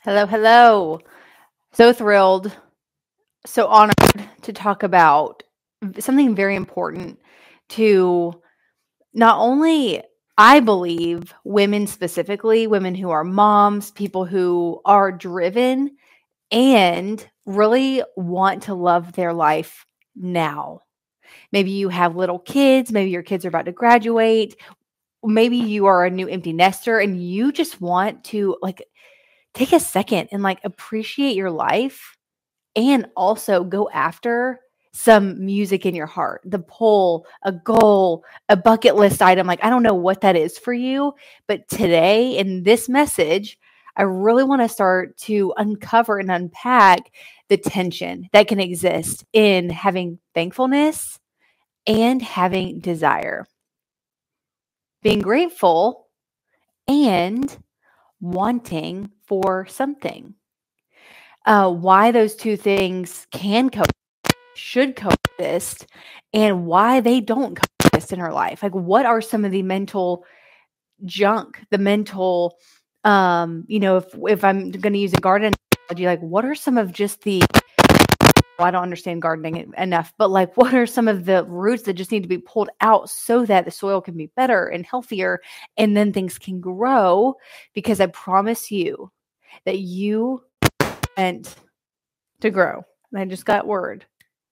Hello, hello. So thrilled, so honored to talk about something very important to not only, I believe, women specifically, women who are moms, people who are driven and really want to love their life now. Maybe you have little kids, maybe your kids are about to graduate, maybe you are a new empty nester and you just want to take a second and appreciate your life and also go after some music in your heart, the pull, a goal, a bucket list item. I don't know what that is for you, but today in this message, I really want to start to uncover and unpack the tension that can exist in having thankfulness and having desire, being grateful and wanting for something. Why those two things should coexist, and why they don't coexist in our life. What are some of the mental junk, the mental, if I'm going to use a garden analogy, what are some of just I don't understand gardening enough, but what are some of the roots that just need to be pulled out so that the soil can be better and healthier, and then things can grow? Because I promise you that you meant to grow. I just got word.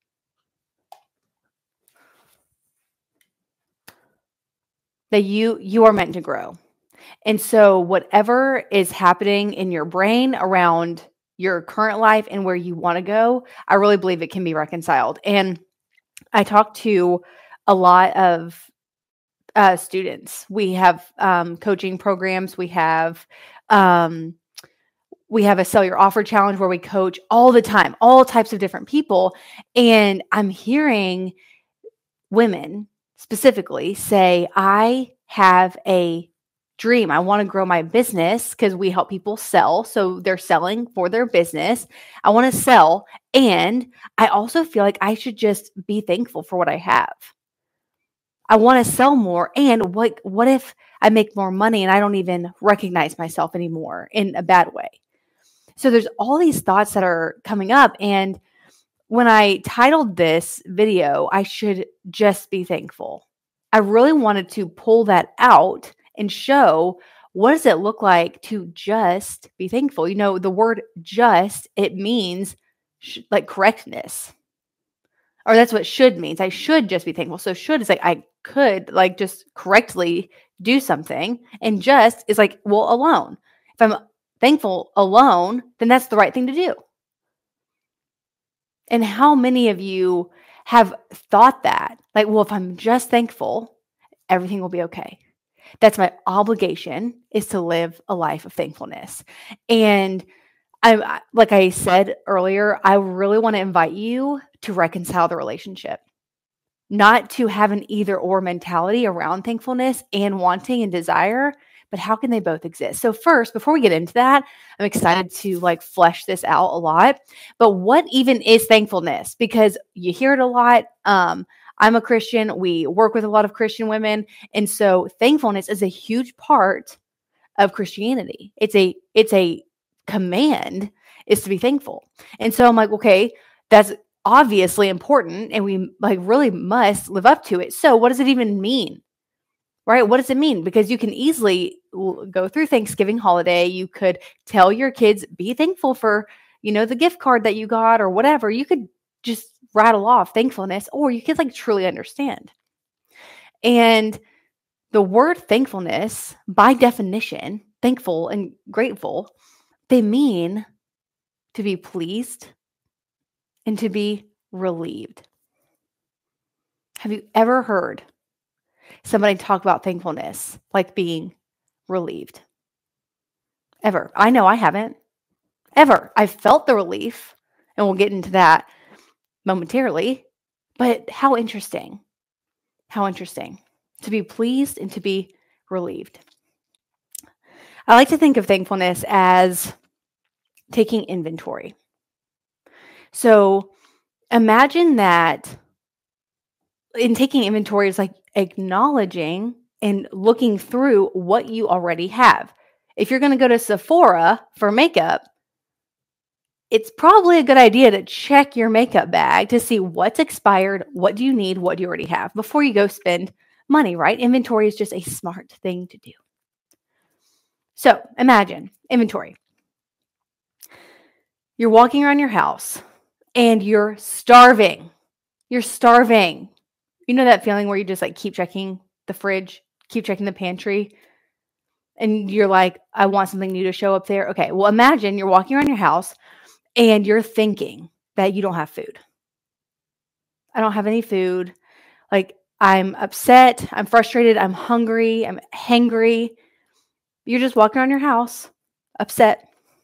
That you are meant to grow. And so whatever is happening in your brain around your current life and where you want to go, I really believe it can be reconciled. And I talk to a lot of students. We have coaching programs. We have a Sell Your Offer challenge where we coach all the time, all types of different people. And I'm hearing women specifically say, I have a dream. I want to grow my business because we help people sell. So they're selling for their business. I want to sell. And I also feel like I should just be thankful for what I have. I want to sell more. And what if I make more money and I don't even recognize myself anymore in a bad way? So there's all these thoughts that are coming up. And when I titled this video, I should just be thankful. I really wanted to pull that out and show, what does it look like to just be thankful? The word just, it means correctness, or that's what should means. I should just be thankful. So should is I could just correctly do something, and just is alone. If I'm thankful alone, then that's the right thing to do. And how many of you have thought that? If I'm just thankful, everything will be okay. That's my obligation, is to live a life of thankfulness. And like I said earlier, I really want to invite you to reconcile the relationship, not to have an either or mentality around thankfulness and wanting and desire, but how can they both exist? So first, before we get into that, I'm excited to flesh this out a lot. But what even is thankfulness? Because you hear it a lot. I'm a Christian. We work with a lot of Christian women. And so thankfulness is a huge part of Christianity. It's a command, is to be thankful. And so I'm okay, that's obviously important, and we really must live up to it. So what does it even mean? Right? What does it mean? Because you can easily go through Thanksgiving holiday. You could tell your kids, be thankful for, the gift card that you got or whatever. You could just rattle off thankfulness, or you could truly understand. And the word thankfulness, by definition, thankful and grateful, they mean to be pleased and to be relieved. Have you ever heard somebody talk about thankfulness like being relieved? Ever? I know I haven't. Ever. I felt the relief, and we'll get into that momentarily, but how interesting. How interesting to be pleased and to be relieved. I like to think of thankfulness as taking inventory. So imagine that in taking inventory is acknowledging and looking through what you already have. If you're going to go to Sephora for makeup, it's probably a good idea to check your makeup bag to see what's expired, what do you need, what do you already have before you go spend money, right? Inventory is just a smart thing to do. So imagine inventory. You're walking around your house and you're starving. You're starving. You know that feeling where you just like keep checking the fridge, keep checking the pantry, and you're like, I want something new to show up there. Okay, well, imagine you're walking around your house and you're thinking that you don't have food. I don't have any food. Like, I'm upset, I'm frustrated, I'm hungry, I'm hangry. You're just walking around your house, upset.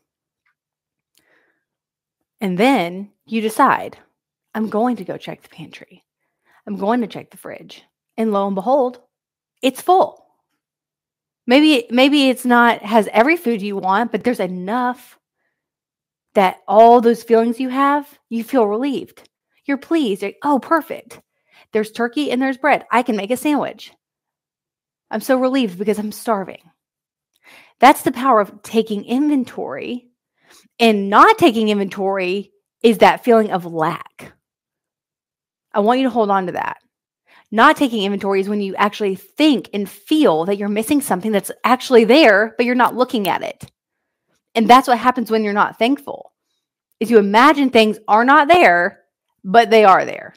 And then you decide, I'm going to go check the pantry. I'm going to check the fridge. And lo and behold, it's full. Maybe it's not has every food you want, but there's enough that all those feelings you have, you feel relieved. You're pleased. You're, oh, perfect. There's turkey and there's bread. I can make a sandwich. I'm so relieved because I'm starving. That's the power of taking inventory. And not taking inventory is that feeling of lack. I want you to hold on to that. Not taking inventory is when you actually think and feel that you're missing something that's actually there, but you're not looking at it. And that's what happens when you're not thankful, is you imagine things are not there, but they are there.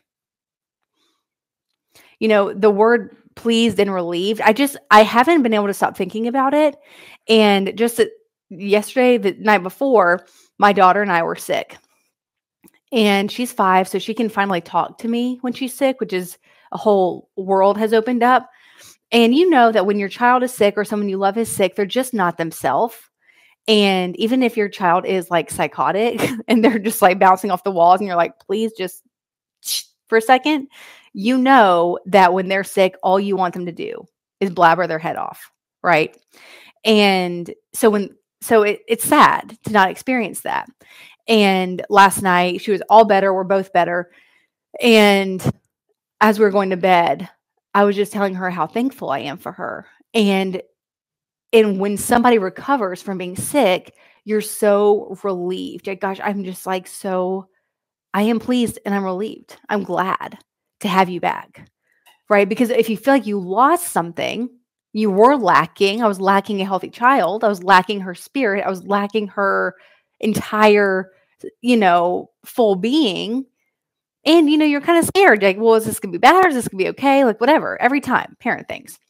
You know, the word pleased and relieved, I haven't been able to stop thinking about it. And just yesterday, the night before, my daughter and I were sick. And she's 5, so she can finally talk to me when she's sick, which is a whole world has opened up. And you know that when your child is sick or someone you love is sick, they're just not themselves. And even if your child is like psychotic and they're just like bouncing off the walls and you're like, please just for a second, you know that when they're sick, all you want them to do is blabber their head off, right? And so it's sad to not experience that. And last night she was all better. We're both better. And as we were going to bed, I was just telling her how thankful I am for her. And when somebody recovers from being sick, you're so relieved. Gosh, I'm just like, I am pleased and I'm relieved. I'm glad to have you back, right? Because if you feel like you lost something, you were lacking. I was lacking a healthy child. I was lacking her spirit. I was lacking her entire, full being. And, you're kind of scared. Like, well, is this going to be bad or is this going to be okay? Like, whatever. Every time, parent things.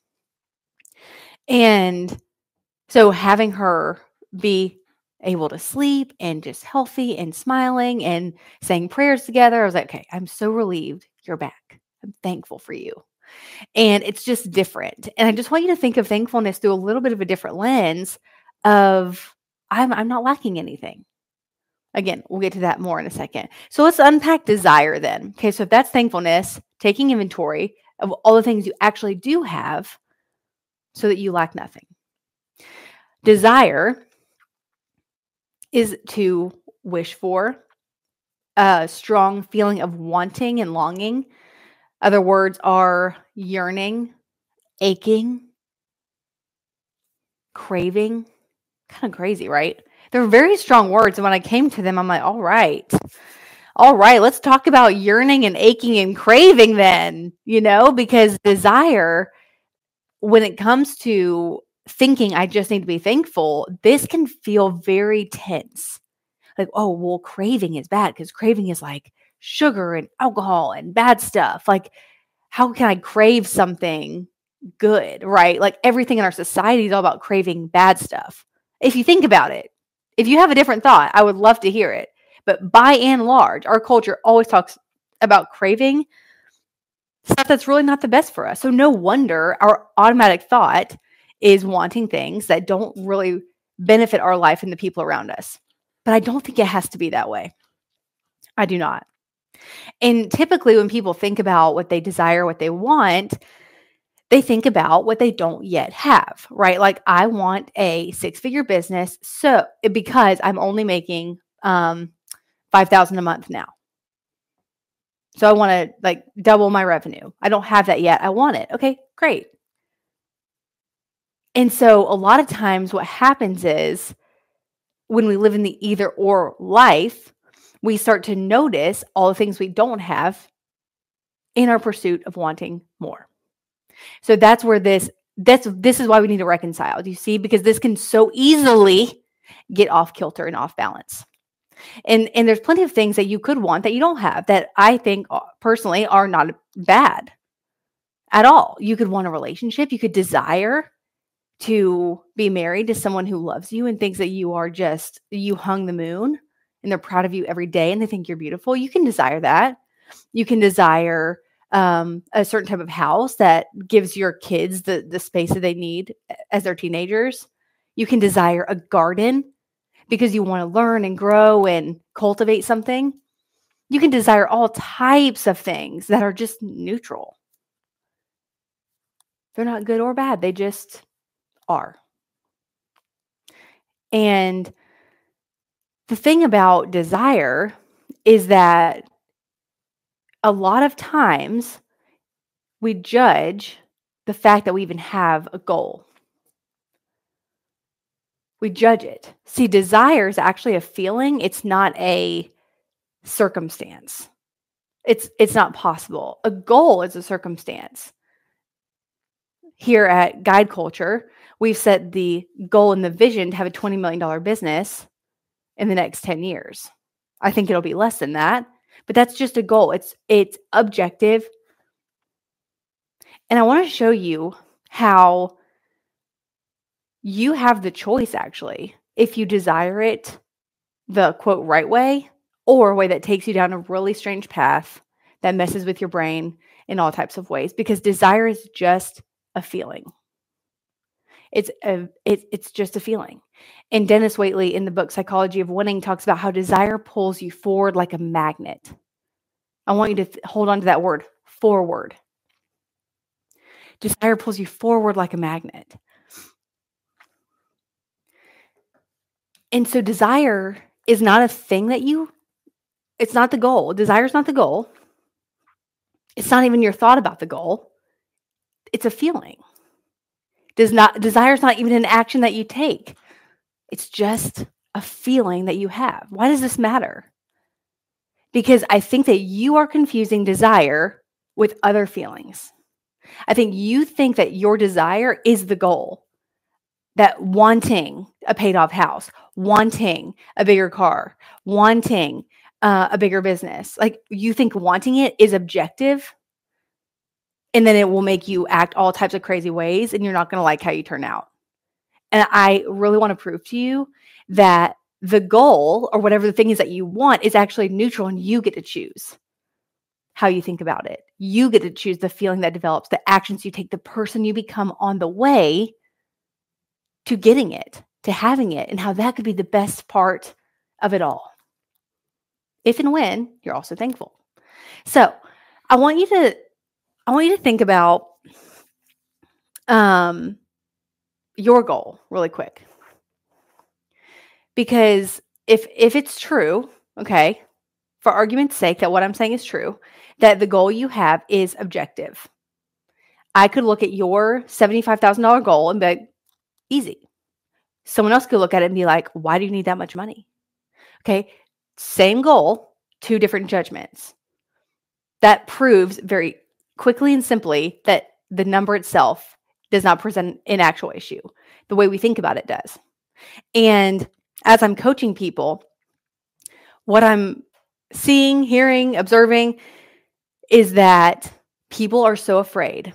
And so having her be able to sleep and just healthy and smiling and saying prayers together, I was like, okay, I'm so relieved you're back. I'm thankful for you. And it's just different. And I just want you to think of thankfulness through a little bit of a different lens of I'm not lacking anything. Again, we'll get to that more in a second. So let's unpack desire then. Okay, so if that's thankfulness, taking inventory of all the things you actually do have so that you lack nothing. Desire is to wish for, a strong feeling of wanting and longing. Other words are yearning, aching, craving. Kind of crazy, right? They're very strong words. And when I came to them, I'm like, all right, let's talk about yearning and aching and craving then, because desire, when it comes to thinking I just need to be thankful, this can feel very tense. Like, oh, well, craving is bad because craving is like sugar and alcohol and bad stuff. Like, how can I crave something good, right? Like everything in our society is all about craving bad stuff. If you think about it, if you have a different thought, I would love to hear it. But by and large, our culture always talks about craving stuff that's really not the best for us. So no wonder our automatic thought is wanting things that don't really benefit our life and the people around us. But I don't think it has to be that way. I do not. And typically when people think about what they desire, what they want, they think about what they don't yet have, right? Like I want a 6-figure business because I'm only making $5,000 a month now. So I want to like double my revenue. I don't have that yet. I want it. Okay, great. And so a lot of times what happens is when we live in the either or life, we start to notice all the things we don't have in our pursuit of wanting more. So that's where this is why we need to reconcile. Do you see? Because this can so easily get off kilter and off balance. And there's plenty of things that you could want that you don't have that I think personally are not bad at all. You could want a relationship. You could desire to be married to someone who loves you and thinks that you are just, you hung the moon and they're proud of you every day and they think you're beautiful. You can desire that. You can desire a certain type of house that gives your kids the space that they need as they're teenagers. You can desire a garden because you want to learn and grow and cultivate something. You can desire all types of things that are just neutral. They're not good or bad. They just are. And the thing about desire is that a lot of times we judge the fact that we even have a goal. We judge it. See, desire is actually a feeling. It's not a circumstance. It's not possible. A goal is a circumstance. Here at Guide Culture, we've set the goal and the vision to have a $20 million business in the next 10 years. I think it'll be less than that, but that's just a goal. It's objective. And I want to show you how you have the choice, actually, if you desire it the quote right way or a way that takes you down a really strange path that messes with your brain in all types of ways, because desire is just a feeling. It's just a feeling. And Dennis Waitley in the book Psychology of Winning talks about how desire pulls you forward like a magnet. I want you to hold on to that word, forward. Desire pulls you forward like a magnet. And so desire is not a thing that it's not the goal. Desire is not the goal. It's not even your thought about the goal. It's a feeling. Desire is not even an action that you take. It's just a feeling that you have. Why does this matter? Because I think that you are confusing desire with other feelings. I think you think that your desire is the goal. That wanting a paid off house, wanting a bigger car, wanting a bigger business, like you think wanting it is objective, and then it will make you act all types of crazy ways and you're not going to like how you turn out. And I really want to prove to you that the goal or whatever the thing is that you want is actually neutral and you get to choose how you think about it. You get to choose the feeling that develops, the actions you take, the person you become on the way to getting it, to having it, and how that could be the best part of it all. If and when you're also thankful. So I want you to think about your goal really quick. Because if it's true, okay, for argument's sake, that what I'm saying is true, that the goal you have is objective. I could look at your $75,000 goal and be like, easy. Someone else could look at it and be like, why do you need that much money? Okay, same goal, two different judgments. That proves very quickly and simply that the number itself does not present an actual issue. The way we think about it does. And as I'm coaching people, what I'm seeing, hearing, observing is that people are so afraid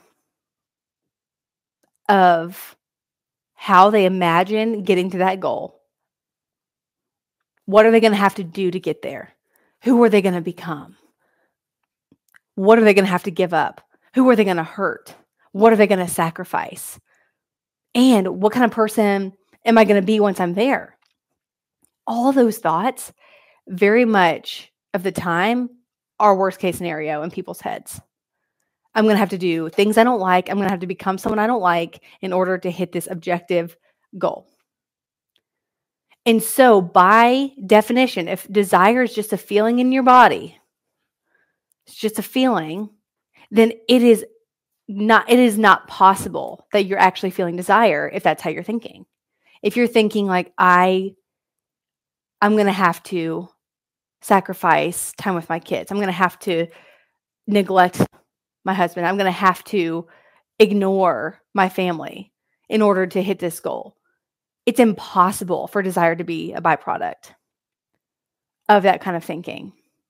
of how they imagine getting to that goal. What are they going to have to do to get there? Who are they going to become? What are they going to have to give up? Who are they going to hurt? What are they going to sacrifice? And what kind of person am I going to be once I'm there? All those thoughts, very much of the time, are worst case scenario in people's heads. I'm going to have to do things I don't like. I'm going to have to become someone I don't like in order to hit this objective goal. And so by definition, if desire is just a feeling in your body, it's just a feeling, then it is not possible that you're actually feeling desire if that's how you're thinking. If you're thinking like, I I'm going to have to sacrifice time with my kids. I'm going to have to neglect my husband. I'm going to have to ignore my family in order to hit this goal. It's impossible for desire to be a byproduct of that kind of thinking.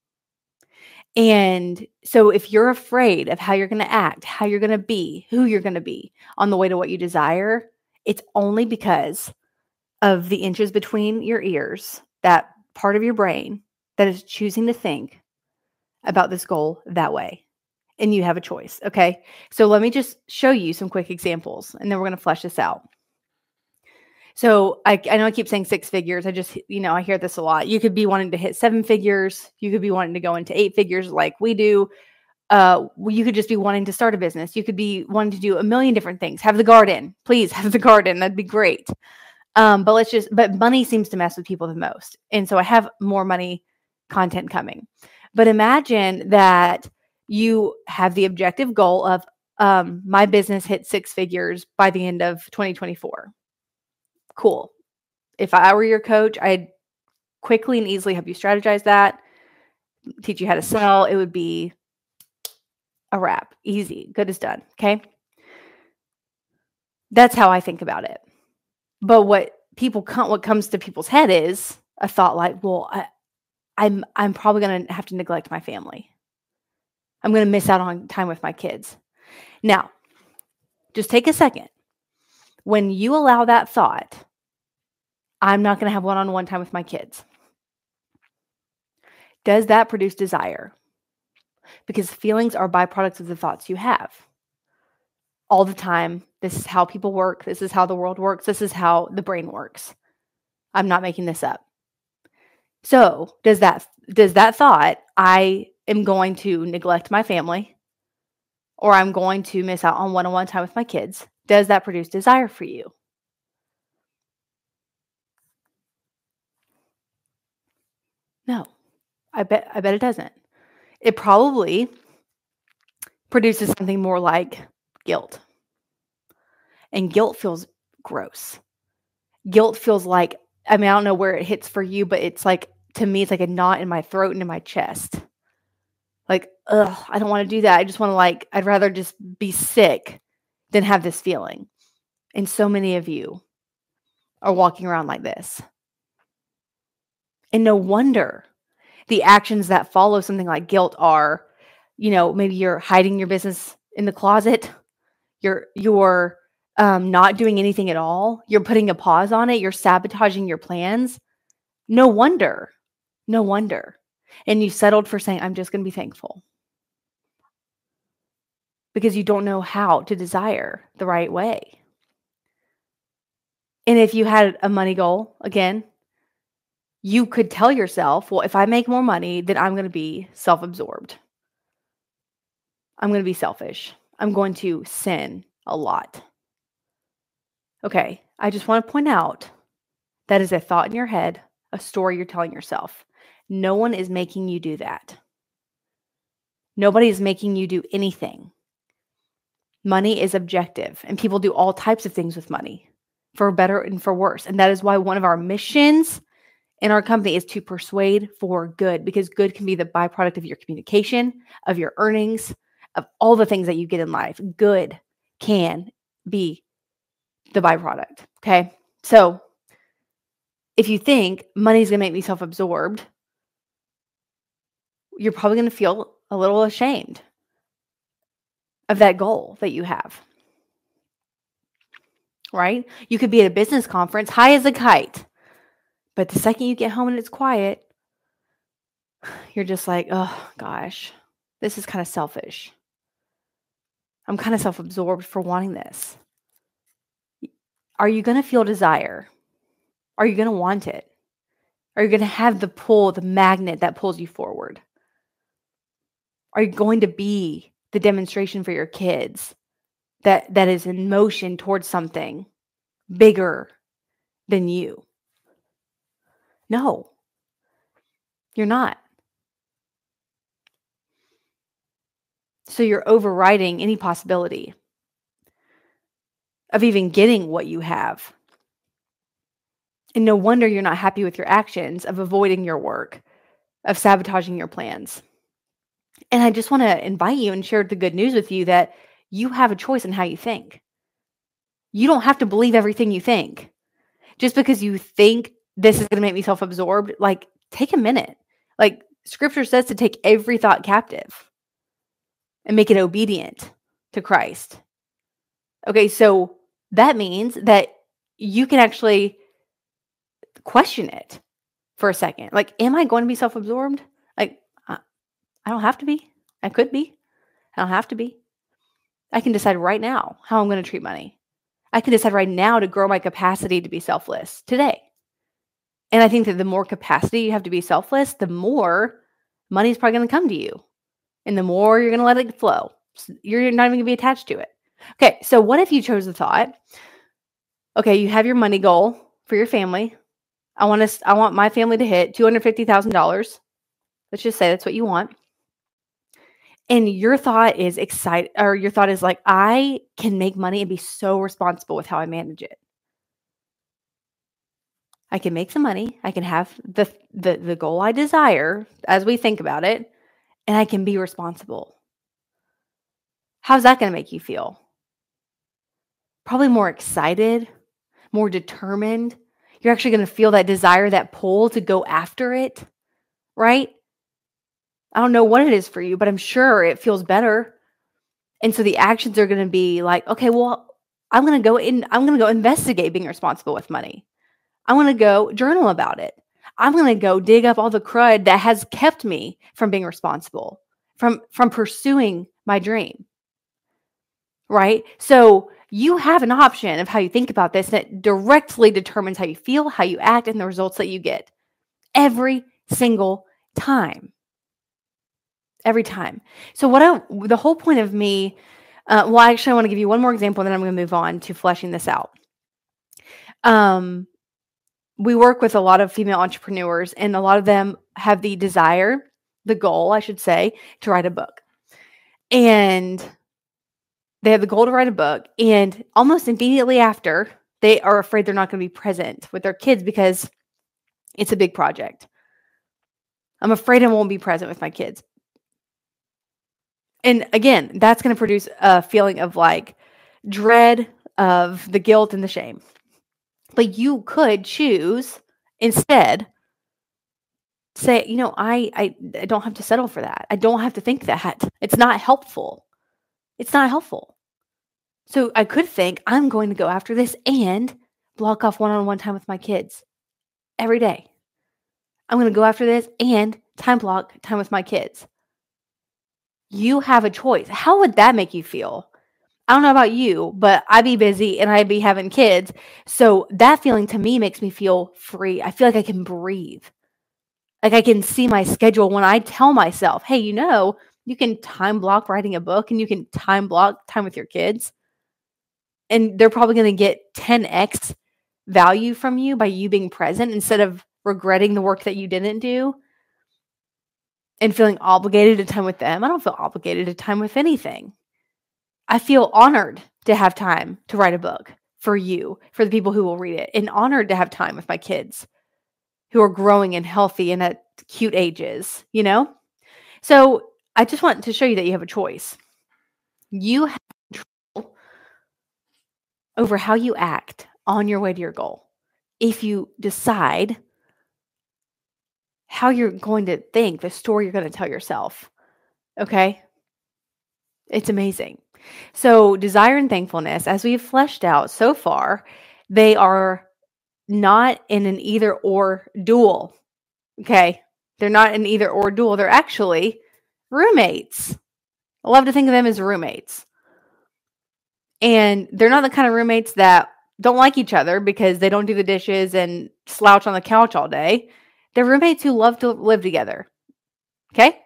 And so if you're afraid of how you're going to act, how you're going to be, who you're going to be on the way to what you desire, it's only because of the inches between your ears, that part of your brain that is choosing to think about this goal that way. And you have a choice. Okay. So let me just show you some quick examples and then we're going to flesh this out. So I know I keep saying 6 figures. I just, I hear this a lot. You could be wanting to hit 7 figures. You could be wanting to go into 8 figures like we do. You could just be wanting to start a business. You could be wanting to do a million different things. Have the garden. Please have the garden. That'd be great. But money seems to mess with people the most. And so I have more money content coming. But imagine that you have the objective goal of my business hit 6 figures by the end of 2024. Cool. If I were your coach, I'd quickly and easily help you strategize that, teach you how to sell. It would be a wrap. Easy. Good as done. Okay. That's how I think about it. But what comes to people's head is a thought like, well, I'm probably going to have to neglect my family. I'm going to miss out on time with my kids. Now, just take a second. When you allow that thought, I'm not going to have one-on-one time with my kids. Does that produce desire? Because feelings are byproducts of the thoughts you have. All the time, this is how people work. This is how the world works. This is how the brain works. I'm not making this up. So does that thought, I am going to neglect my family or I'm going to miss out on one-on-one time with my kids, does that produce desire for you? No, I bet it doesn't. It probably produces something more like guilt. And guilt feels gross. Guilt feels like, I don't know where it hits for you, but it's like, to me, it's like a knot in my throat and in my chest. Like, ugh, I don't want to do that. I just want to I'd rather just be sick than have this feeling. And so many of you are walking around like this. And no wonder the actions that follow something like guilt are, maybe you're hiding your business in the closet. You're not doing anything at all. You're putting a pause on it. You're sabotaging your plans. No wonder. And you settled for saying, I'm just going to be thankful. Because you don't know how to desire the right way. And if you had a money goal, again, you could tell yourself, well, if I make more money, then I'm going to be self-absorbed. I'm going to be selfish. I'm going to sin a lot. Okay, I just want to point out that is a thought in your head, a story you're telling yourself. No one is making you do that. Nobody is making you do anything. Money is objective, and people do all types of things with money, for better and for worse. And that is why one of our missions in our company is to persuade for good, because good can be the byproduct of your communication, of your earnings, of all the things that you get in life. Good can be the byproduct. Okay. So if you think money's going to make me self-absorbed, you're probably going to feel a little ashamed of that goal that you have. Right? You could be at a business conference, high as a kite, but the second you get home and it's quiet, you're just like, oh gosh, this is kind of selfish. I'm kind of self-absorbed for wanting this. Are you going to feel desire? Are you going to want it? Are you going to have the pull, the magnet that pulls you forward? Are you going to be the demonstration for your kids that is in motion towards something bigger than you? No, you're not. So you're overriding any possibility of even getting what you have. And no wonder you're not happy with your actions of avoiding your work, of sabotaging your plans. And I just want to invite you and share the good news with you that you have a choice in how you think. You don't have to believe everything you think. Just because you think this is going to make me self-absorbed, like take a minute. Like scripture says to take every thought captive and make it obedient to Christ. Okay, so that means that you can actually question it for a second. Like, am I going to be self-absorbed? Like, I don't have to be. I could be. I don't have to be. I can decide right now how I'm going to treat money. I can decide right now to grow my capacity to be selfless today. And I think that the more capacity you have to be selfless, the more money is probably going to come to you. And the more you're going to let it flow. You're not even going to be attached to it. Okay, so what if you chose the thought, okay, you have your money goal for your family. I want my family to hit $250,000. Let's just say that's what you want. And your thought is your thought is like, I can make money and be so responsible with how I manage it. I can make some money. I can have the goal I desire as we think about it, and I can be responsible. How's that going to make you feel? Probably more excited, more determined. You're actually going to feel that desire, that pull to go after it, right? I don't know what it is for you, but I'm sure it feels better. And so the actions are going to be like, okay, well, I'm going to go investigate being responsible with money. I'm going to go journal about it. I'm going to go dig up all the crud that has kept me from being responsible, from pursuing my dream. Right? So you have an option of how you think about this, and it directly determines how you feel, how you act, and the results that you get every single time. Every time. So the whole point of me, actually, I want to give you one more example, and then I'm going to move on to fleshing this out. We work with a lot of female entrepreneurs, and a lot of them have the desire, the goal, I should say, to write a book. And they have the goal to write a book, and almost immediately after, they are afraid they're not going to be present with their kids because it's a big project. I'm afraid I won't be present with my kids. And again, that's going to produce a feeling of like dread, of the guilt and the shame. But you could choose instead, say, I don't have to settle for that. I don't have to think that. It's not helpful. It's not helpful. So I could think, I'm going to go after this and block off one-on-one time with my kids every day. I'm going to go after this and time block time with my kids. You have a choice. How would that make you feel? I don't know about you, but I'd be busy and I'd be having kids. So that feeling to me makes me feel free. I feel like I can breathe. Like I can see my schedule when I tell myself, hey, you can time block writing a book and you can time block time with your kids. And they're probably going to get 10x value from you by you being present instead of regretting the work that you didn't do and feeling obligated to time with them. I don't feel obligated to time with anything. I feel honored to have time to write a book for you, for the people who will read it, and honored to have time with my kids who are growing and healthy and at cute ages, So I just want to show you that you have a choice. You have control over how you act on your way to your goal. If you decide how you're going to think, the story you're going to tell yourself, okay? It's amazing. So desire and thankfulness, as we've fleshed out so far, they are not in an either or duel, okay? They're not an either or duel. They're actually roommates. I love to think of them as roommates. And they're not the kind of roommates that don't like each other because they don't do the dishes and slouch on the couch all day. They're roommates who love to live together. Okay?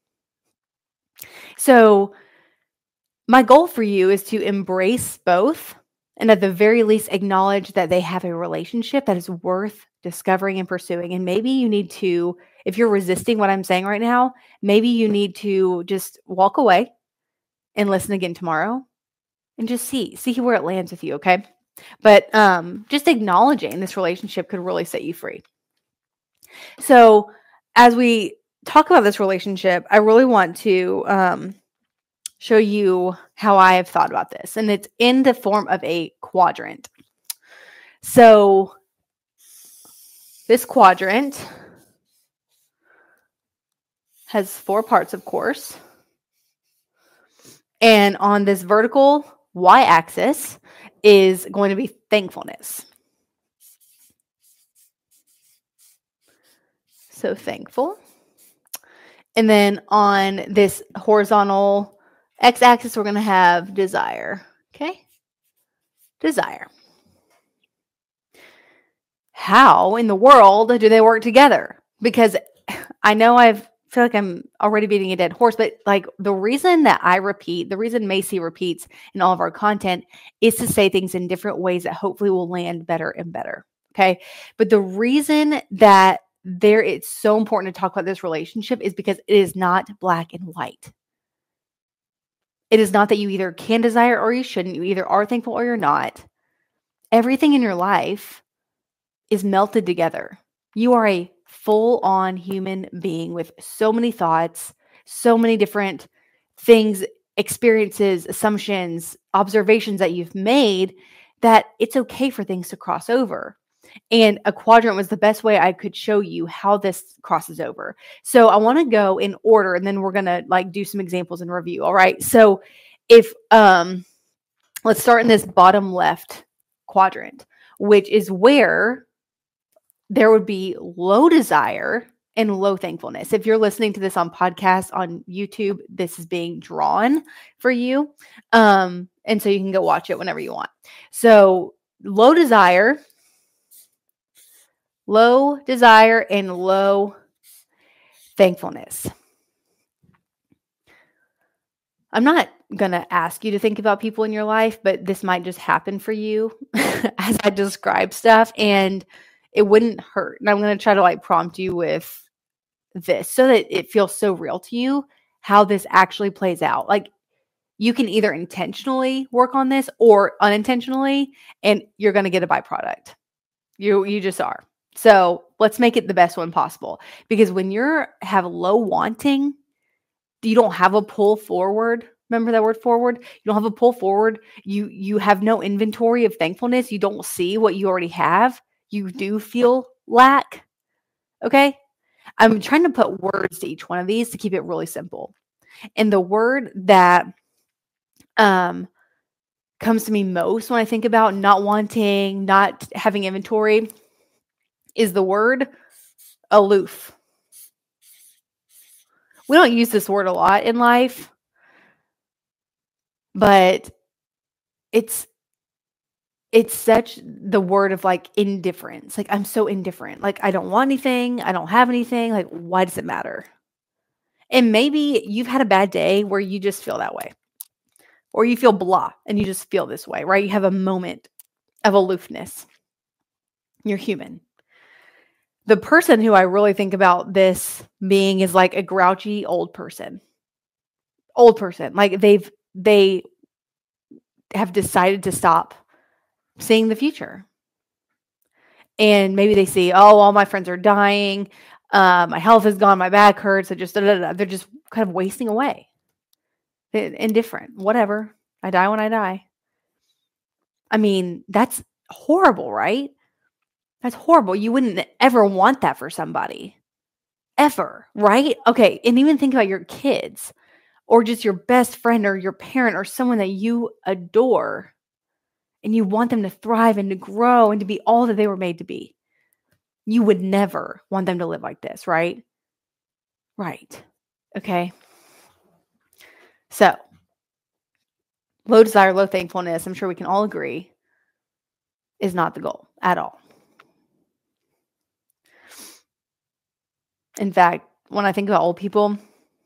So my goal for you is to embrace both and at the very least acknowledge that they have a relationship that is worth discovering and pursuing. And maybe you need to, if you're resisting what I'm saying right now, maybe you need to just walk away and listen again tomorrow and just see where it lands with you, okay? But just acknowledging this relationship could really set you free. So as we talk about this relationship, I really want to show you how I have thought about this. And it's in the form of a quadrant. So this quadrant has 4 parts, of course. And on this vertical y-axis is going to be thankfulness. So thankful. And then on this horizontal x-axis, we're going to have desire. Okay? Desire. How in the world do they work together? Because I know I feel like I'm already beating a dead horse, but like the reason that I repeat, the reason Macy repeats in all of our content is to say things in different ways that hopefully will land better and better. Okay. But the reason that it's so important to talk about this relationship is because it is not black and white. It is not that you either can desire or you shouldn't. You either are thankful or you're not. Everything in your life is melted together. You are a full-on human being with so many thoughts, so many different things, experiences, assumptions, observations that you've made, that it's okay for things to cross over. And a quadrant was the best way I could show you how this crosses over. So I want to go in order, and then we're going to like do some examples and review. All right. So if, let's start in this bottom left quadrant, which is where there would be low desire and low thankfulness. If you're listening to this on podcast, on YouTube, this is being drawn for you. And so you can go watch it whenever you want. So low desire and low thankfulness. I'm not going to ask you to think about people in your life, but this might just happen for you as I describe stuff, and it wouldn't hurt. And I'm going to try to like prompt you with this so that it feels so real to you how this actually plays out. Like you can either intentionally work on this or unintentionally, and you're going to get a byproduct. You just are. So let's make it the best one possible, because when have low wanting, you don't have a pull forward. Remember that word forward? You don't have a pull forward. You have no inventory of thankfulness. You don't see what you already have. You do feel lack. Okay. I'm trying to put words to each one of these to keep it really simple. And the word that comes to me most when I think about not wanting, not having inventory is the word aloof. We don't use this word a lot in life, but it's such the word of like indifference. Like I'm so indifferent. Like I don't want anything. I don't have anything. Like why does it matter? And maybe you've had a bad day where you just feel that way. Or you feel blah and you just feel this way, right? You have a moment of aloofness. You're human. The person who I really think about this being is like a grouchy old person. Old person. Like they have decided to stop seeing the future. And maybe they see, oh, all my friends are dying. My health is gone. My back hurts. They're just kind of wasting away. Indifferent. Whatever. I die when I die. I mean, that's horrible, right? That's horrible. You wouldn't ever want that for somebody. Ever, right? Okay. And even think about your kids or just your best friend or your parent or someone that you adore. And you want them to thrive and to grow and to be all that they were made to be. You would never want them to live like this, right? Right. Okay. So, low desire, low thankfulness, I'm sure we can all agree, is not the goal at all. In fact, when I think about old people,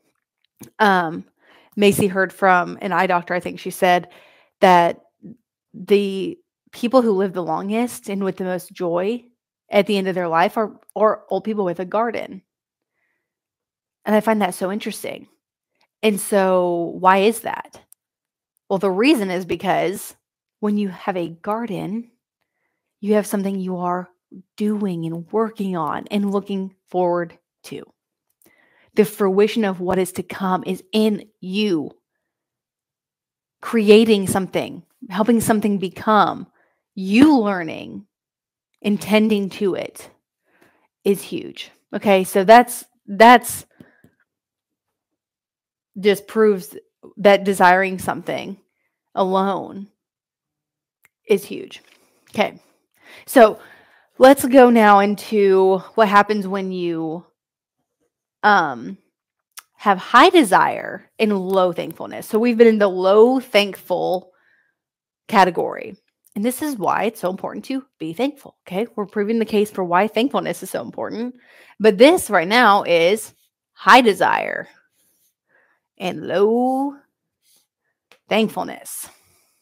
Macy heard from an eye doctor, I think she said that the people who live the longest and with the most joy at the end of their life are old people with a garden. And I find that so interesting. And so why is that? Well, the reason is because When you have a garden, you have something you are doing and working on and looking forward to. The fruition of what is to come is in you. Creating something, helping something become, you learning, intending to it is huge. Okay, so that's just proves that desiring something alone is huge. Okay, so let's go now into what happens when you have high desire and low thankfulness. So we've been in the low thankful category. And this is why it's so important to be thankful. Okay. We're proving the case for why thankfulness is so important. But this right now is high desire and low thankfulness.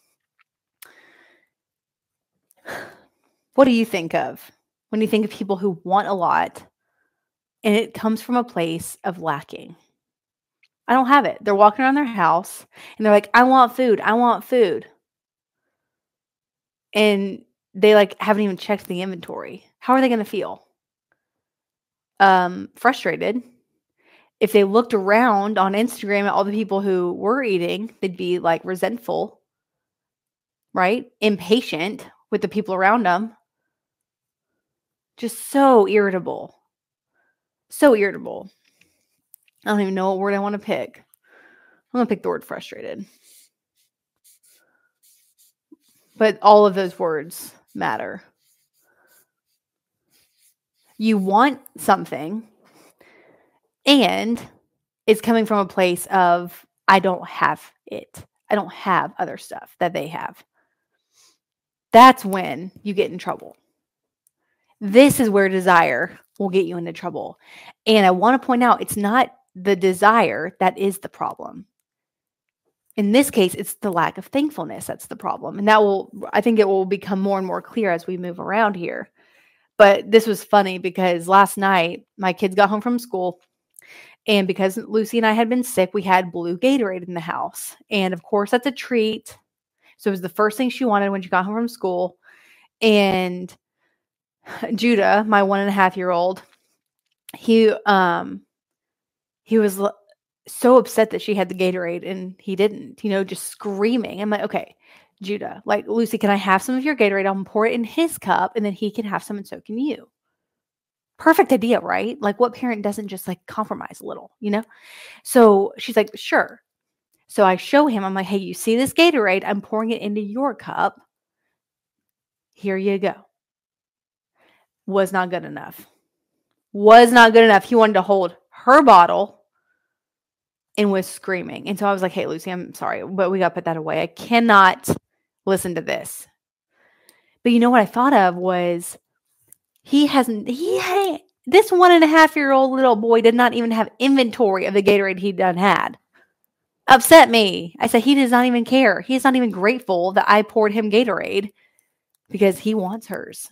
What do you think of when you think of people who want a lot and it comes from a place of lacking? I don't have it. They're walking around their house and they're like, I want food. I want food. And they haven't even checked the inventory. How are they going to feel? Frustrated. If they looked around on Instagram at all the people who were eating, they'd be resentful, right? Impatient with the people around them. Just so irritable. So irritable. I don't even know what word I want to pick. I'm going to pick the word frustrated. But all of those words matter. You want something, and it's coming from a place of, I don't have it. I don't have other stuff that they have. That's when you get in trouble. This is where desire will get you into trouble. And I want to point out, it's not the desire that is the problem. In this case, it's the lack of thankfulness that's the problem. And I think it will become more and more clear as we move around here. But this was funny because last night my kids got home from school, and because Lucy and I had been sick, we had blue Gatorade in the house. And of course, that's a treat. So it was the first thing she wanted when she got home from school. And Judah, my 1.5-year-old, he was so upset that she had the Gatorade and he didn't, just screaming. I'm like, okay, Judah, Lucy, can I have some of your Gatorade? I'll pour it in his cup and then he can have some and so can you. Perfect idea, right? What parent doesn't just compromise a little, So she's like, sure. So I show him, I'm like, hey, you see this Gatorade? I'm pouring it into your cup. Here you go. Was not good enough. Was not good enough. He wanted to hold her bottle and was screaming. And so I was like, hey, Lucy, I'm sorry, but we got to put that away. I cannot listen to this. But you know what I thought of was this 1.5-year-old little boy did not even have inventory of the Gatorade he'd done had. Upset me. I said, he does not even care. He's not even grateful that I poured him Gatorade because he wants hers.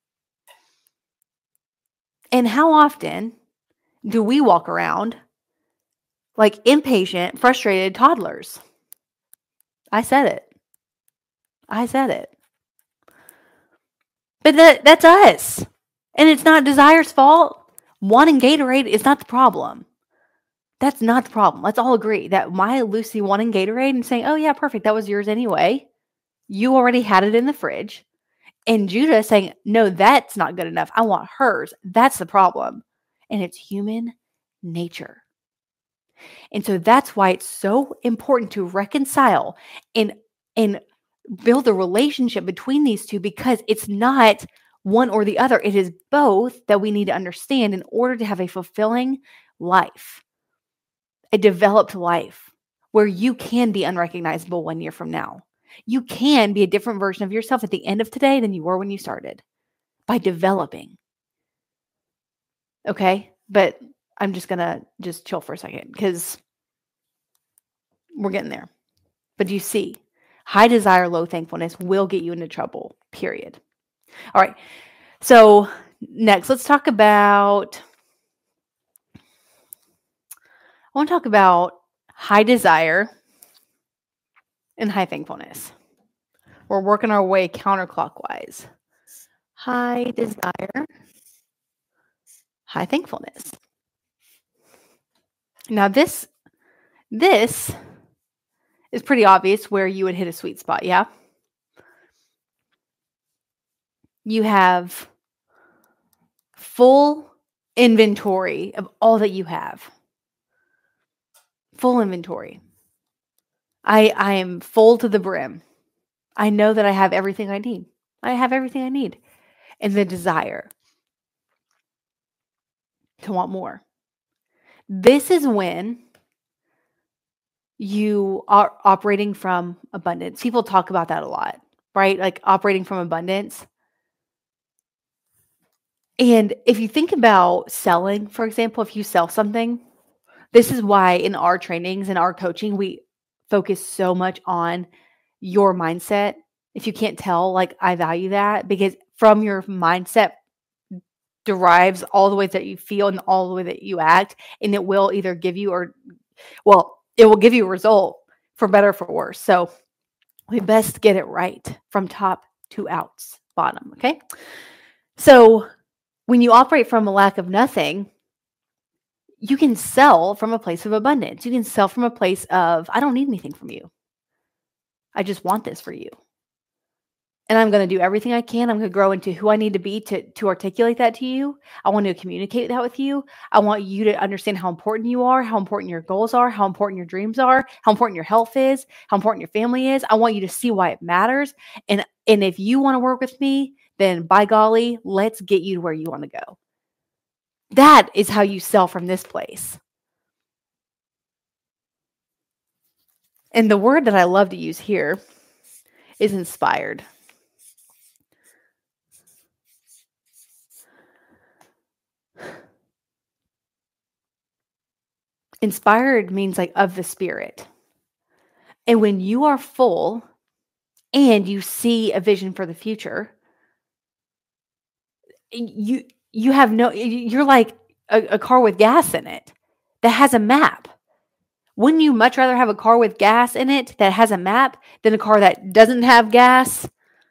And how often do we walk around impatient, frustrated toddlers? I said it. But that's us. And it's not desire's fault. Wanting Gatorade is not the problem. That's not the problem. Let's all agree that my Lucy wanting Gatorade and saying, oh, yeah, perfect. That was yours anyway. You already had it in the fridge. And Judah saying, no, that's not good enough. I want hers. That's the problem. And it's human nature. And so that's why it's so important to reconcile and build a relationship between these two, because it's not one or the other. It is both that we need to understand in order to have a fulfilling life, a developed life where you can be unrecognizable 1 year from now. You can be a different version of yourself at the end of today than you were when you started by developing. Okay? But I'm just going to chill for a second because we're getting there. But do you see? High desire, low thankfulness will get you into trouble, period. All right. So next, let's talk about, I want to talk about high desire and high thankfulness. We're working our way counterclockwise. High desire, high thankfulness. Now this is pretty obvious where you would hit a sweet spot, yeah? You have full inventory of all that you have. Full inventory. I am full to the brim. I know that I have everything I need. I have everything I need. And the desire to want more. This is when you are operating from abundance. People talk about that a lot, right? Like operating from abundance. And if you think about selling, for example, if you sell something, this is why in our trainings and our coaching, we focus so much on your mindset. If you can't tell, like I value that because from your mindset derives all the ways that you feel and all the way that you act. And it will either give you it will give you a result for better or for worse. So we best get it right from top to outs, bottom. Okay. So when you operate from a lack of nothing, you can sell from a place of abundance. You can sell from a place of, I don't need anything from you. I just want this for you. And I'm going to do everything I can. I'm going to grow into who I need to be to articulate that to you. I want to communicate that with you. I want you to understand how important you are, how important your goals are, how important your dreams are, how important your health is, how important your family is. I want you to see why it matters. And if you want to work with me, then by golly, let's get you to where you want to go. That is how you sell from this place. And the word that I love to use here is inspired. Inspired means like of the spirit. And when you are full and you see a vision for the future, you have you're like a car with gas in it that has a map. Wouldn't you much rather have a car with gas in it that has a map than a car that doesn't have gas?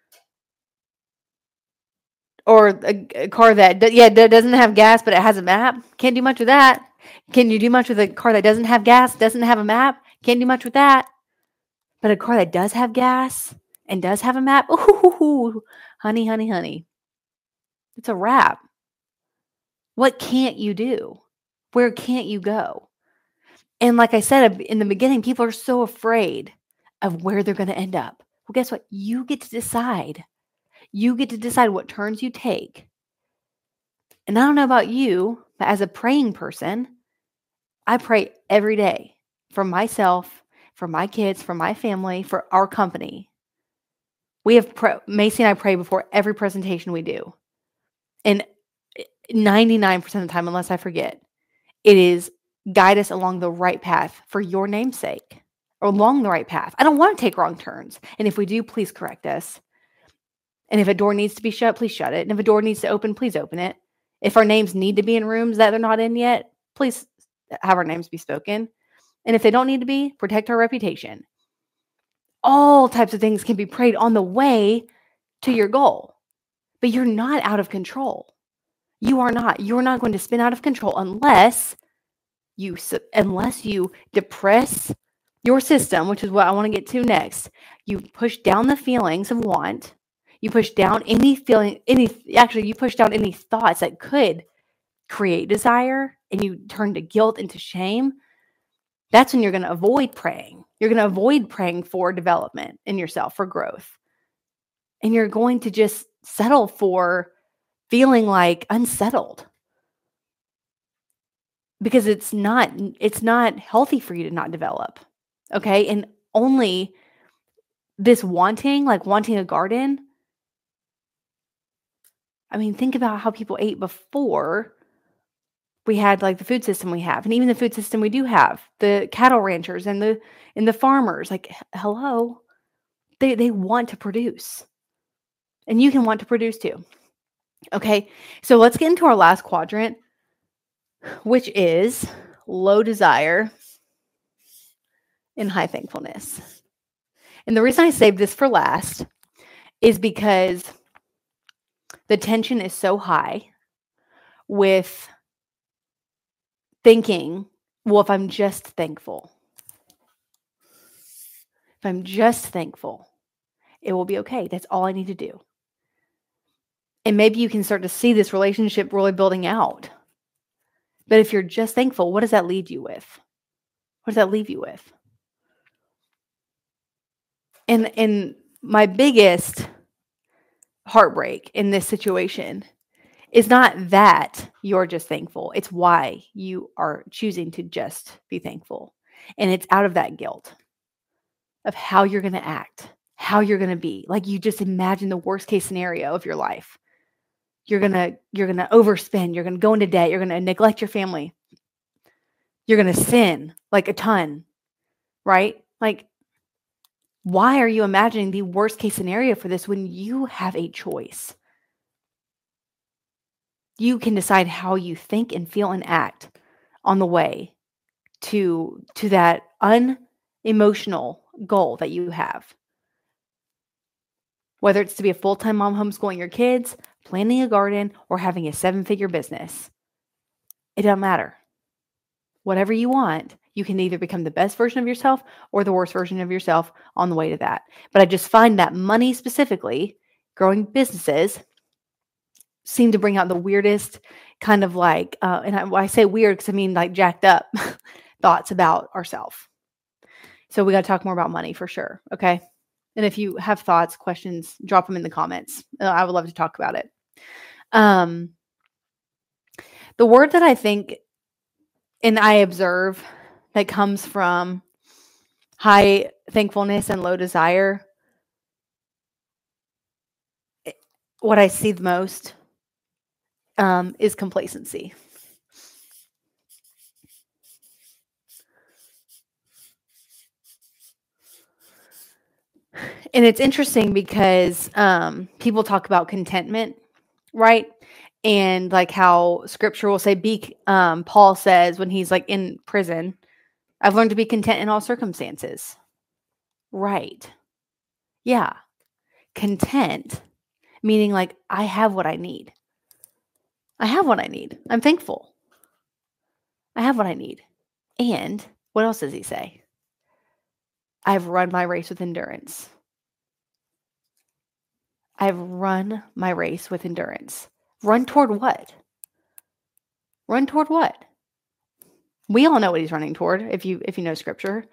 Or a car that doesn't have gas, but it has a map? Can't do much with that. Can you do much with a car that doesn't have gas, doesn't have a map? Can't do much with that. But a car that does have gas and does have a map, ooh, honey, honey, honey. It's a wrap. What can't you do? Where can't you go? And like I said in the beginning, people are so afraid of where they're going to end up. Well, guess what? You get to decide. You get to decide what turns you take. And I don't know about you, but as a praying person, I pray every day for myself, for my kids, for my family, for our company. We have Macy and I pray before every presentation we do. And 99% of the time, unless I forget, it is guide us along the right path for your name's sake, or along the right path. I don't want to take wrong turns. And if we do, please correct us. And if a door needs to be shut, please shut it. And if a door needs to open, please open it. If our names need to be in rooms that they're not in yet, please have our names be spoken. And if they don't need to be, protect our reputation. All types of things can be prayed on the way to your goal. But you're not out of control. You are not. You're not going to spin out of control unless you depress your system, which is what I want to get to next. You push down the feelings of want. You push down any you push down any thoughts that could create desire, and you turn to guilt into shame. That's when you're going to avoid praying. You're going to avoid praying for development in yourself, for growth. And you're going to just settle for feeling like unsettled. Because it's not healthy for you to not develop. Okay? And only this wanting, like wanting a garden. I mean, think about how people ate before we had like the food system we have, and even the food system we do have, the cattle ranchers and the farmers, like, hello, they want to produce, and you can want to produce too. Okay. So let's get into our last quadrant, which is low desire and high thankfulness. And the reason I saved this for last is because the tension is so high with thinking, well, if I'm just thankful, it will be okay. That's all I need to do. And maybe you can start to see this relationship really building out. But if you're just thankful, what does that leave you with? What does that leave you with? And my biggest heartbreak in this situation is not that you're just thankful. It's why you are choosing to just be thankful. And it's out of that guilt of how you're going to act, how you're going to be. Like, you just imagine the worst case scenario of your life. You're going to overspend. You're going to go into debt. You're going to neglect your family. You're going to sin like a ton, right? Like, why are you imagining the worst case scenario for this when you have a choice? You can decide how you think and feel and act on the way to that unemotional goal that you have. Whether it's to be a full-time mom homeschooling your kids, planting a garden, or having a 7-figure business, it doesn't matter. Whatever you want, you can either become the best version of yourself or the worst version of yourself on the way to that. But I just find that money specifically, growing businesses, seem to bring out the weirdest kind of like, and I say weird because I mean like jacked up thoughts about ourselves. So we got to talk more about money for sure. Okay. And if you have thoughts, questions, drop them in the comments. I would love to talk about it. The word that I think and I observe that comes from high thankfulness and low desire, what I see the most is complacency. And it's interesting because people talk about contentment, right? And like how scripture will say, Paul says when he's like in prison, I've learned to be content in all circumstances. Right. Yeah. Content, meaning like I have what I need. I have what I need. I'm thankful. I have what I need. And what else does he say? I've run my race with endurance. I've run my race with endurance. Run toward what? Run toward what? We all know what he's running toward if you know scripture.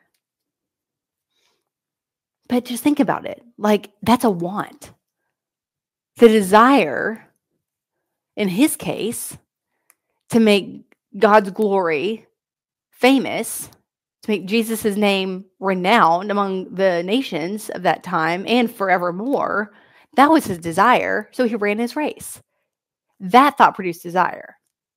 But just think about it. Like, that's a want. The desire, in his case, to make God's glory famous, to make Jesus' name renowned among the nations of that time and forevermore, that was his desire. So he ran his race. That thought produced desire.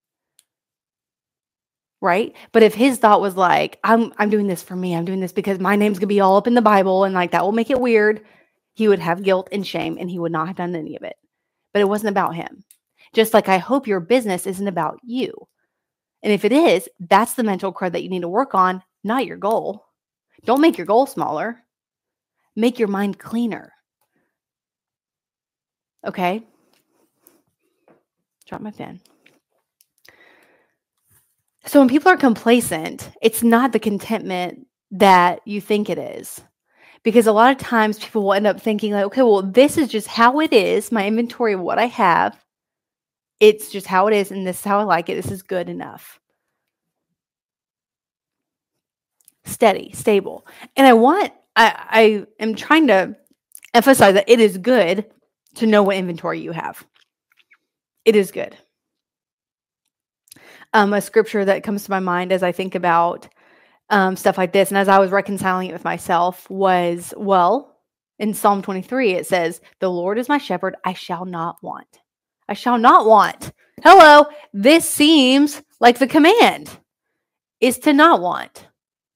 Right? But if his thought was like, I'm doing this for me, I'm doing this because my name's going to be all up in the Bible and like that will make it weird, he would have guilt and shame and he would not have done any of it. But it wasn't about him. Just like I hope your business isn't about you. And if it is, that's the mental crud that you need to work on, not your goal. Don't make your goal smaller. Make your mind cleaner. Okay? Drop my pen. So when people are complacent, it's not the contentment that you think it is. Because a lot of times people will end up thinking like, okay, well, this is just how it is. My inventory of what I have, it's just how it is. And this is how I like it. This is good enough. Steady, stable. And I am trying to emphasize that it is good to know what inventory you have. It is good. A scripture that comes to my mind as I think about stuff like this, and as I was reconciling it with myself, was, well, in Psalm 23, it says, the Lord is my shepherd, I shall not want. I shall not want. Hello, this seems like the command is to not want.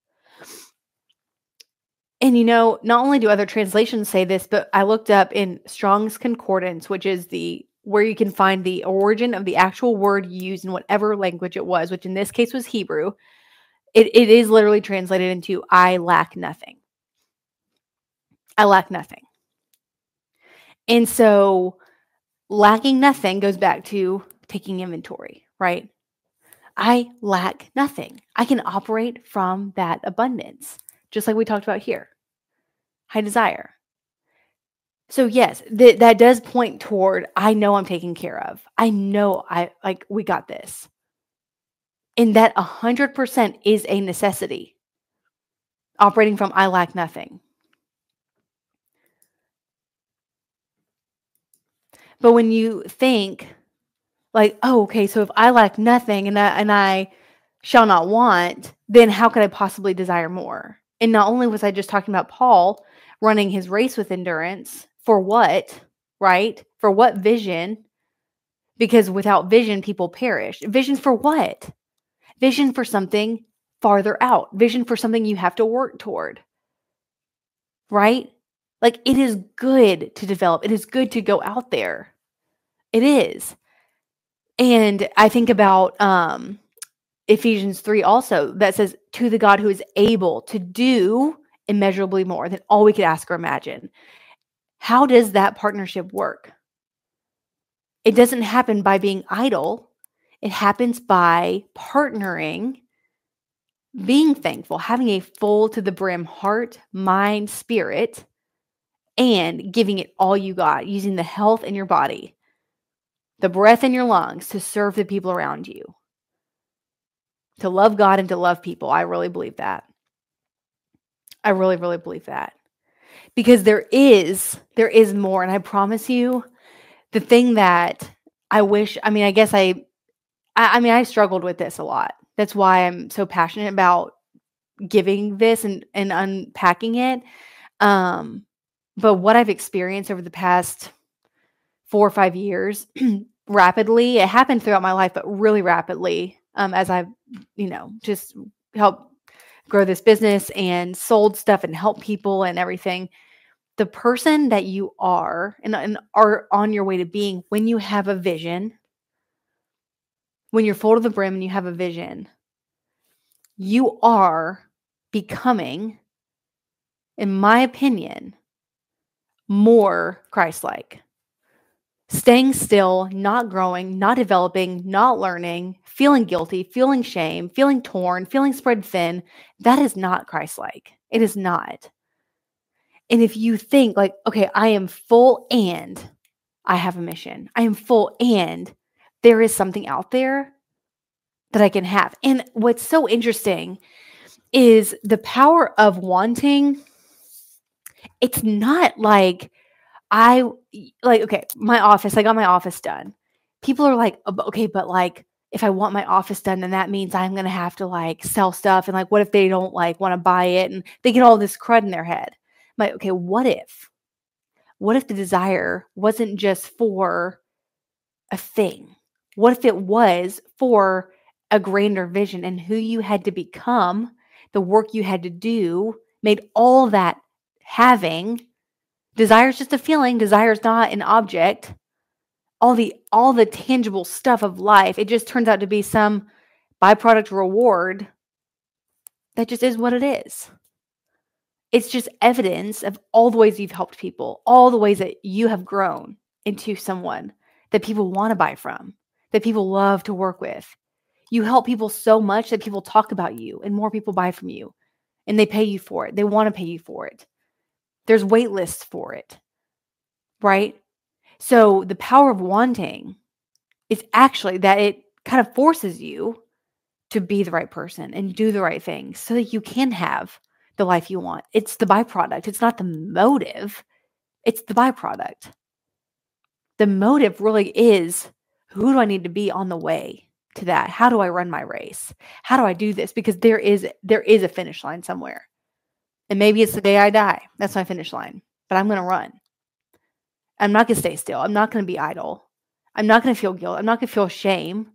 And not only do other translations say this, but I looked up in Strong's Concordance, which is where you can find the origin of the actual word used in whatever language it was, which in this case was Hebrew. It is literally translated into I lack nothing. I lack nothing. And so lacking nothing goes back to taking inventory, right? I lack nothing. I can operate from that abundance, just like we talked about here. High desire. So yes, that does point toward, I know I'm taken care of. I know we got this. And that 100% is a necessity. Operating from I lack nothing. But when you think like, oh, okay, so if I lack nothing and I shall not want, then how could I possibly desire more? And not only was I just talking about Paul running his race with endurance, for what, right? For what vision? Because without vision, people perish. Vision for what? Vision for something farther out. Vision for something you have to work toward, right? Like, it is good to develop. It is good to go out there. It is. And I think about Ephesians 3 also, that says, to the God who is able to do immeasurably more than all we could ask or imagine. How does that partnership work? It doesn't happen by being idle. It happens by partnering, being thankful, having a full to the brim heart, mind, spirit, and giving it all you got, using the health in your body, the breath in your lungs to serve the people around you, to love God and to love people. I really believe that. I really, really believe that. Because there is more. And I promise you, the thing that I wish, I guess I struggled with this a lot. That's why I'm so passionate about giving this and unpacking it. But what I've experienced over the past 4 or 5 years, rapidly, it happened throughout my life, but really rapidly, as I've, just helped grow this business and sold stuff and helped people and everything. The person that you are and are on your way to being when you have a vision, when you're full to the brim and you have a vision, you are becoming, in my opinion, more Christ-like. Staying still, not growing, not developing, not learning, feeling guilty, feeling shame, feeling torn, feeling spread thin, that is not Christ-like. It is not. And if you think like, okay, I am full and I have a mission. I am full and there is something out there that I can have. And what's so interesting is the power of wanting. It's not like okay, my office, I got my office done. People are like, okay, but like, if I want my office done, then that means I'm going to have to like sell stuff. And like, what if they don't like want to buy it? And they get all this crud in their head. I'm like, okay, what if the desire wasn't just for a thing? What if it was for a grander vision and who you had to become, the work you had to do, made all that having. Desire is just a feeling. Desire is not an object. All the tangible stuff of life, it just turns out to be some byproduct reward that just is what it is. It's just evidence of all the ways you've helped people, all the ways that you have grown into someone that people want to buy from, that people love to work with. You help people so much that people talk about you and more people buy from you and they pay you for it. They want to pay you for it. There's wait lists for it, right? So the power of wanting is actually that it kind of forces you to be the right person and do the right thing so that you can have the life you want. It's the byproduct. It's not the motive. It's the byproduct. The motive really is, who do I need to be on the way to that? How do I run my race? How do I do this? Because there is a finish line somewhere. And maybe it's the day I die. That's my finish line. But I'm going to run. I'm not going to stay still. I'm not going to be idle. I'm not going to feel guilt. I'm not going to feel shame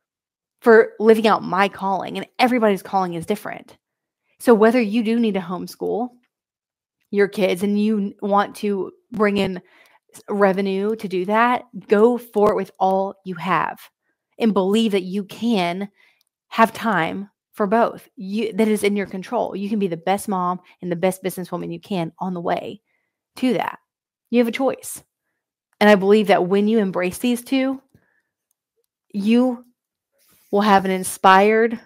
for living out my calling. And everybody's calling is different. So whether you do need to homeschool your kids and you want to bring in revenue to do that, go for it with all you have and believe that you can have time for both. That is in your control. You can be the best mom and the best businesswoman you can on the way to that. You have a choice. And I believe that when you embrace these two, you will have an inspired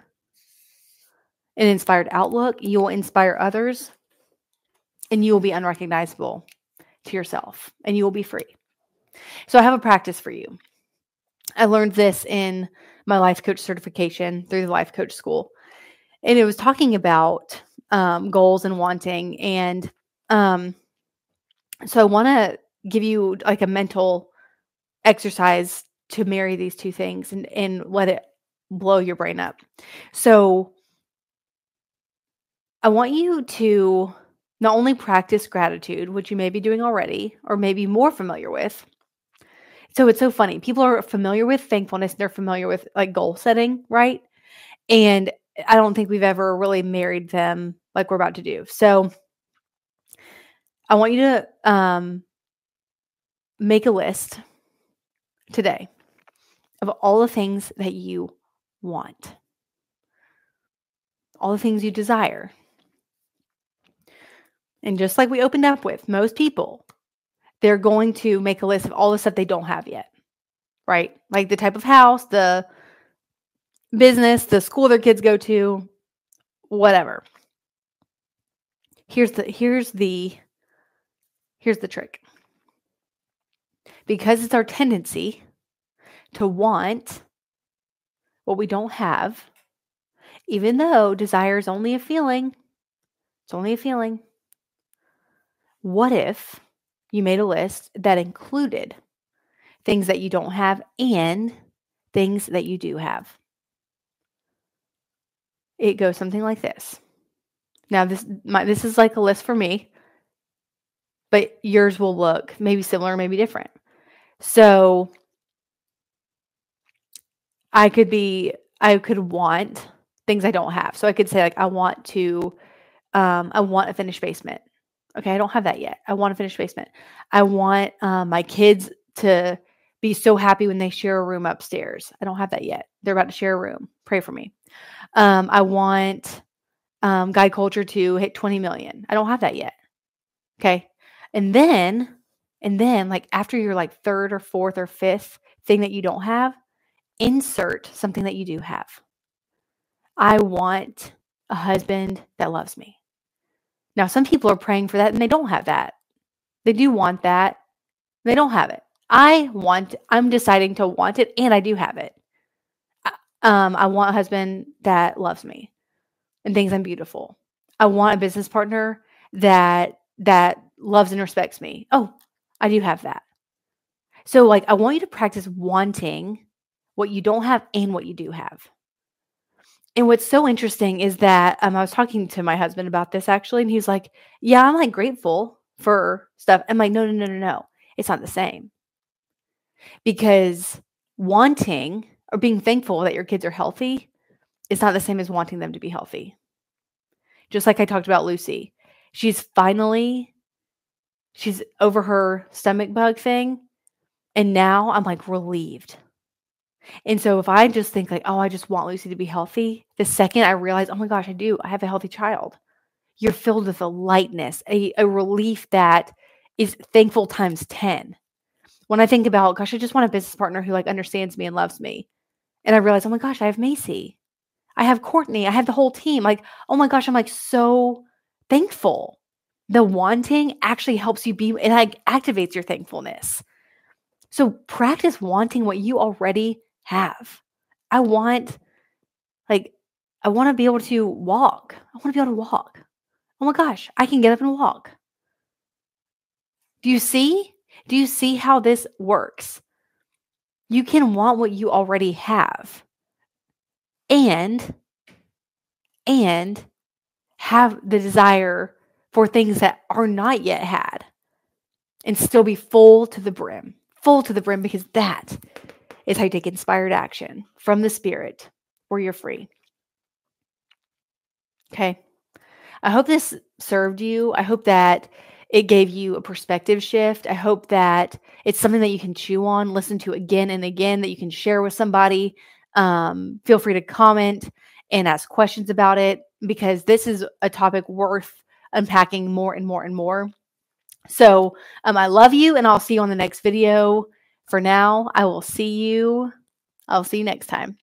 outlook. You will inspire others, and you will be unrecognizable to yourself, and you will be free. So I have a practice for you. I learned this in my life coach certification through the life coach school. And it was talking about goals and wanting. And so I want to give you like a mental exercise to marry these two things and let it blow your brain up. So I want you to not only practice gratitude, which you may be doing already or maybe more familiar with. So it's so funny. People are familiar with thankfulness. They're familiar with like goal setting, right? And I don't think we've ever really married them like we're about to do. So I want you to make a list today of all the things that you want, all the things you desire. And just like we opened up with, most people, they're going to make a list of all the stuff they don't have yet, right? Like the type of house, the business, the school their kids go to, whatever. Here's the trick. Because it's our tendency to want what we don't have, even though desire is only a feeling. It's only a feeling. What if you made a list that included things that you don't have and things that you do have? It goes something like this. Now, this is like a list for me, but yours will look maybe similar, maybe different. So I could want things I don't have. So I could say like, I want a finished basement. Okay. I don't have that yet. I want a finished basement. I want my kids to be so happy when they share a room upstairs. I don't have that yet. They're about to share a room. Pray for me. I want Guide Culture to hit 20 million. I don't have that yet. Okay. And then like after your like third or fourth or fifth thing that you don't have, insert something that you do have. I want a husband that loves me. Now, some people are praying for that and they don't have that. They do want that. They don't have it. I'm deciding to want it and I do have it. I want a husband that loves me and thinks I'm beautiful. I want a business partner that loves and respects me. Oh, I do have that. So like, I want you to practice wanting what you don't have and what you do have. And what's so interesting is that I was talking to my husband about this actually, and he's like, yeah, I'm like grateful for stuff. I'm like, no. It's not the same. Because wanting or being thankful that your kids are healthy is not the same as wanting them to be healthy. Just like I talked about Lucy. She's over her stomach bug thing. And now I'm like relieved. And so if I just think like, oh, I just want Lucy to be healthy, the second I realize, oh my gosh, I do. I have a healthy child. You're filled with a lightness, a relief that is thankful times 10. When I think about, gosh, I just want a business partner who like understands me and loves me. And I realize, oh my gosh, I have Macy. I have Courtney. I have the whole team. Like, oh my gosh, I'm like so thankful. The wanting actually helps you be, it like activates your thankfulness. So practice wanting what you already have. I want to be able to walk. I want to be able to walk. Oh my gosh, I can get up and walk. Do you see? Do you see how this works? You can want what you already have and have the desire for things that are not yet had and still be full to the brim, because that is how you take inspired action from the Spirit where you're free. Okay. I hope this served you. I hope that it gave you a perspective shift. I hope that it's something that you can chew on, listen to again and again, that you can share with somebody. Feel free to comment and ask questions about it, because this is a topic worth unpacking more and more and more. So I love you, and I'll see you on the next video. For now, I'll see you next time.